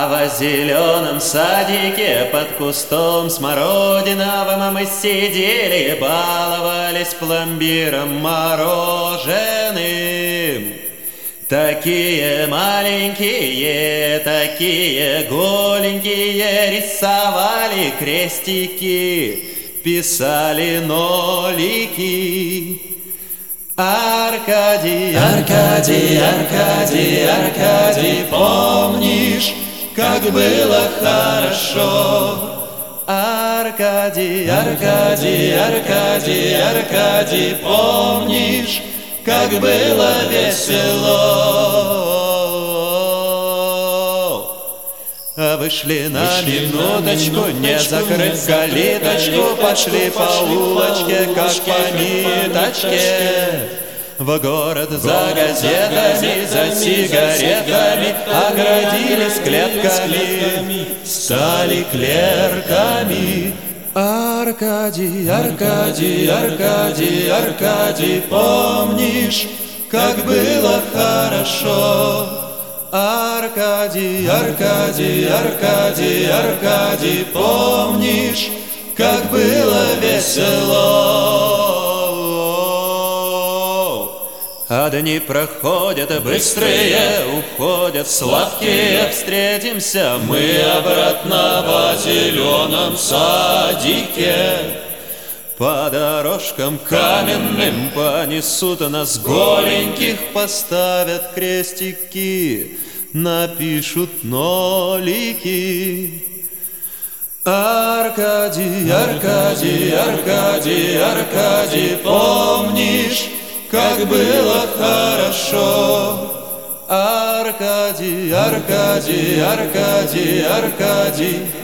в зеленом садике под кустом смородиновым мы сидели, баловались пломбиром мороженым. Такие маленькие, такие голенькие, рисовали крестики, писали нолики. Аркадий, Аркадий, Аркадий, Аркадий, помнишь, как было хорошо? Аркадий, Аркадий, Аркадий, Аркадий, помнишь, как было весело? Вышли на минуточку, не закрыть калиточку, пошли по улочке, как по ниточке. В город за газетами, за сигаретами, оградились клетками, стали клерками. Аркадий, Аркадий, Аркадий, Аркадий, помнишь, как было хорошо? Аркадий, Аркадий, Аркадий, Аркадий, помнишь, как было весело? А дни проходят быстрые, уходят сладкие, встретимся мы обратно в зеленом садике. По дорожкам каменным понесут нас голеньких, поставят крестики, напишут нолики. Аркадий, Аркадий, Аркадий, Аркадий, помнишь, как было хорошо? Аркадий, Аркадий, Аркадий, Аркадий,